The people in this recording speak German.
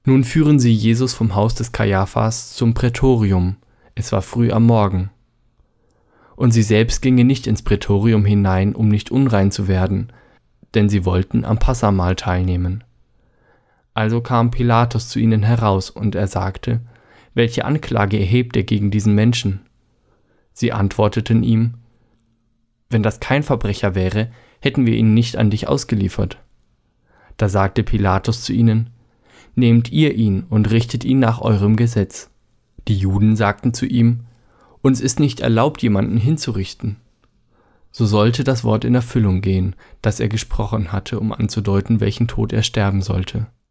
Nun führen sie Jesus vom Haus des Kajaphas zum Prätorium. Es war früh am Morgen. Und sie selbst gingen nicht ins Prätorium hinein, um nicht unrein zu werden, denn sie wollten am Passahmahl teilnehmen. Also kam Pilatus zu ihnen heraus, und er sagte: Welche Anklage erhebt ihr gegen diesen Menschen? Sie antworteten ihm: Wenn das kein Verbrecher wäre, hätten wir ihn nicht an dich ausgeliefert. Da sagte Pilatus zu ihnen: Nehmt ihr ihn und richtet ihn nach eurem Gesetz. Die Juden sagten zu ihm: Uns ist nicht erlaubt, jemanden hinzurichten. So sollte das Wort in Erfüllung gehen, das er gesprochen hatte, um anzudeuten, welchen Tod er sterben sollte.